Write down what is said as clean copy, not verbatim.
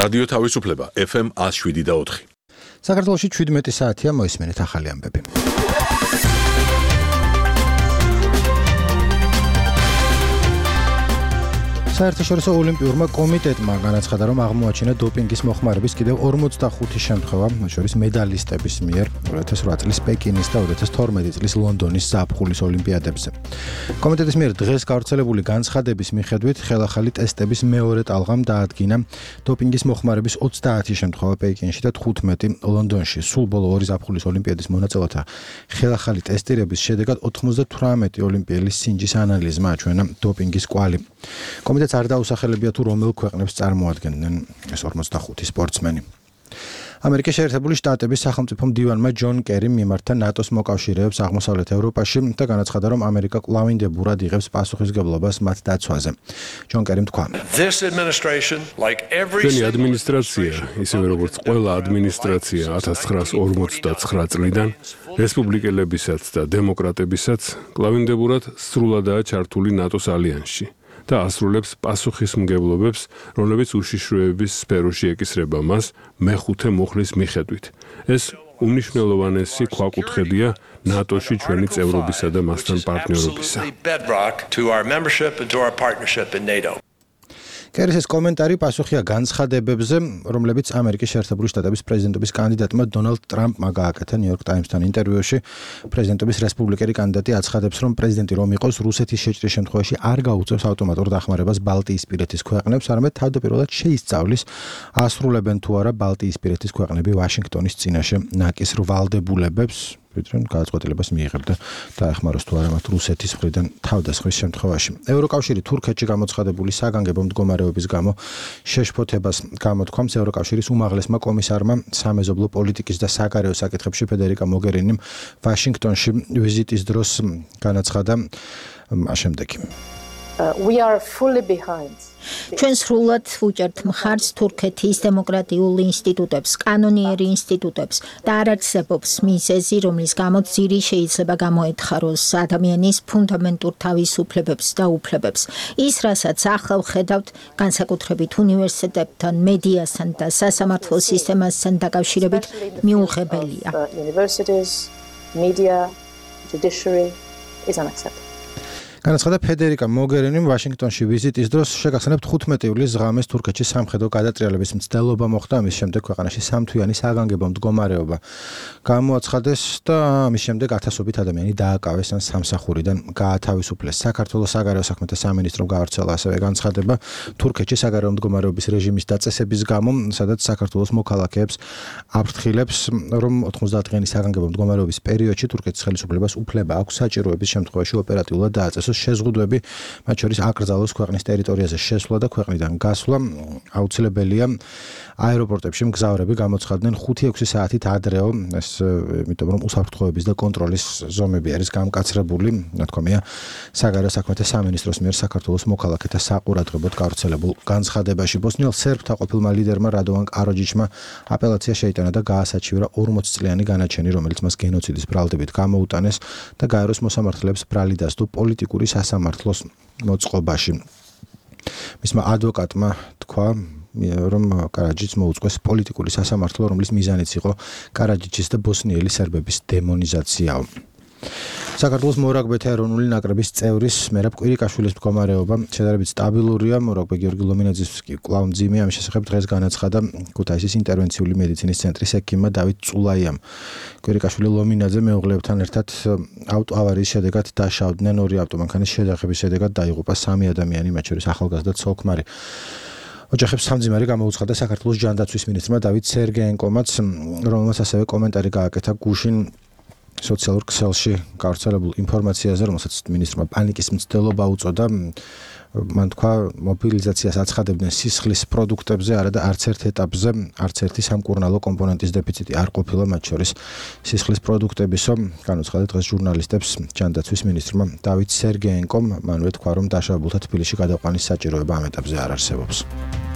რადიო თავისუფლება FM 107.4. საქართველოში 17 საათია მოისმენთ ახალი ამბები. საერთაშორისო ოლიმპიურმა კომიტეტმა განაცხადა, რომ აღმოაჩინა დოპინგის მოხმარების კიდევ 45 შემთხვევა, მათ შორის მედალისტების მიერ 2008 წლის პეკინის და 2012 წლის ლონდონის ზაფხულის ოლიმპიადებზე. კომიტეტის მიერ დღეს გავრცელებული განცხადების მიხედვით, ხელახალი ტესტების მეორე ტალღამ დაადგინა დოპინგის მოხმარების 30 შემთხვევა პეკინში და 15 ლონდონში. სულ ბოლო ორი ზაფხულის ოლიმპიადის მონაწილეთა ხელახალი ტესტირების შედეგად 98 ოლიმპიელის სინჯის ანალიზმა აჩვენა დოპინგის კვალი. კომიტეტს არ დაუსახელებია თუ რომელ ქვეყნებს წარმოადგენდნენ ეს 45 სპორტსმენი. ამერიკის შეერთებული შტატების სახელმწიფო მდივანმა ჯონ კერიმ მიმართა ნატოს მოკავშირეებს აღმოსავლეთ ევროპაში და განაცხადა, რომ ამერიკა კვლავინდებურად იღებს პასუხისმგებლობას მათ დაცვაზე. ჯონ კერიმ თქვა: ჩვენი ადმინისტრაცია, ისევე როგორც ყველა ადმინისტრაცია 1959 წლიდან, რესპუბლიკელებისაც და დემოკრატებისაც კვლავინდებურად სრულადაა ჩართული ნატოს ალიანსში. და ასრულებს პასუხისმგებლობებს, რომლებიც უშიშროების სფეროში ეკისრება მას მეხუთე მუხლის მიხედვით. ეს უმნიშვნელოვანესი ქვაკუთხედია ნატოში ჩვენი წევრობისა და მასთან პარტნიორობისა. კერის ეს კომენტარი პასუხია განცხადებებზე, რომლებიც ამერიკის შეერთებული შტატების პრეზიდენტობის კანდიდატმა დონალდ ტრამპმა გააკეთა ნიუ-იორკ ტაიმსთან ინტერვიუში. პრეზიდენტობის რესპუბლიკელი კანდიდატი აცხადებს, რომ პრეზიდენტი რომ იყოს რუსეთის შეჭრის შემთხვევაში არ გაუწევს ავტომატურ დახმარებას ბალტიისპირეთის ქვეყნებს, არამედ თავდაპირველად შეისწავლის ასრულებენ თუ არა ბალტიისპირეთის ქვეყნები ვაშინგტონის წინაშე ნაკის ვალდებულებებს. ვიდრე გადაწყვეტილებას მიიღებდა და ეხმაროს თუ არა მათ რუსეთის მხრიდან თავდასხმის შემთხვევაში. ევროკავშირი თურქეთში გამოცხადებული საგანგებო მდგომარეობის გამო შეშფოთებას გამოთქვამს. ევროკავშირის უმაღლესმა კომისარმა სამეზობლო პოლიტიკის და საგარეო საკითხებში ფედერიკა მოგერინიმ ვაშინგტონში ვიზიტის დროს განაცხადა შემდეგი. ჩვენ სრულად ვუჭერთ მხარს თურქეთის დემოკრატიულ ინსტიტუტებს, კანონიერი ინსტიტუტებს და არ არსებობს მიზეზი, რომლის გამოც ძირი შეიძლება გამოეთხაროს ადამიანის ფუნდამენტურ თავისუფლებებს და უფლებებს. ის, რასაც ახლა ვხედავთ, განსაკუთრებით უნივერსიტეტთან, მედიასთან და სასამართლო სისტემასთან დაკავშირებით მიუღებელია. განაცხადა ფედერიკა მოგერინიმ ვაშინგტონში ვიზიტის დროს. შეგახსენებთ 15 ივლისს ღამეს თურქეთში სამხედრო გადატრიალების მცდელობა მოხდა, ამის შემდეგ ქვეყანაში სამთვიანი საგანგებო მდგომარეობა გამოაცხადეს და ამის შემდეგ ათასობით ადამიანი დააკავეს ან სამსახურიდან გაათავისუფლეს. საქართველოს საგარეო საქმეთა სამინისტრომ გაავრცელა ასევე განცხადება თურქეთში საგარეო მდგომარეობის რეჟიმის დაწესების გამო, სადაც საქართველოს მოქალაქეებს აფრთხილებს, რომ 90 დღიანი საგანგებო მდგომარეობის პერიოდში თურქეთის ხელისუფლებას უფლება აქვს საჭიროების შემთხვევაში ოპერატიულად დააწესოს შეზღუდვები, მათ შორის აკრძალოს ქვეყნის ტერიტორიაზე შესვლა და ქვეყნიდან გასვლა. აუცილებელია აეროპორტებში მგზავრები გამოცხადდნენ 5-6 საათით ადრეო, ეს იმიტომ რომ უსაფრთხოების და კონტროლის ზომები არის გამკაცრებული, ნათქვამია საგარეო საქმეთა სამინისტროს მიერ საქართველოს მოქალაქეთა საყურადღებოდ გავრცელებულ განცხადებაში. ბოსნიელ სერბთა ყოფილმა ლიდერმა რადოვან კაროჯიჩმა აპელაცია შეიტანა და გაასაჩივრა 40-წლიანი განაჩენი, რომელიც მას გენოციდის ბრალდებით გამოუტანეს და გაეროს მოსამართლეებს ბრალი დასდო პოლიტიკური სასამართლოს მოწყობაში. მისმა ადვოკატმა თქვა, რომ კარაჯიჩს მოუწყვეს პოლიტიკური სასამართლო, რომლის მიზანიც იყო კარაჯიჩის და ბოსნიელი სერბების დემონიზაციაო. საქართველოს მორაგბეთა ეროვნული ნაკრების წევრის მერაბ კვირიკაშვილის მდგომარეობა შედარებით სტაბილურია. მორაგბე გიორგი ლომინაძის კვლავ მძიმეა. ამის შესახებ დღეს განაცხადა ქუთაისის ინტერვენციული მედიცინის ცენტრის ექიმმა დავით წულაიამ. კვირიკაშვილი ლომინაძე მეუღლეებთან ერთად ავტოავარიის შედეგად დაშავდნენ. ორი ავტომანქანის შედაღების შედეგად დაიღუპა 3 ადამიანი, მათ შორის ახალგაზრდა ცოლ-ქმარი. ოჯახებს სამძიმარი გამოუცხადა საქართველოს ჯანდაცვის მინისტრმა დავით სერგეენკომაც, რომელმაც ასევე კომენტარი გააკეთა გუშინ სოციალურ ქსელში გავრცელებულ ინფორმაციაზე, რომელსაც მინისტრმა პანიკის მცდელობა უწოდა. მან თქვა, მობილიზაციას აცხადებდნენ სისხლის პროდუქტებზე, არა და არც ერთ ეტაპზე არც ერთი სამკურნალო კომპონენტის დეფიციტი არ ყოფილა, მათ შორის სისხლის პროდუქტებისო. განუცხადა დღეს ჟურნალისტებს ჯანდაცვის მინისტრმა დავით სერგეენკომ, მანვე თქვა, რომ დაშავებულთა თბილისში გადაყვანის საჭიროება ამ ეტაპზე არ არსებობს.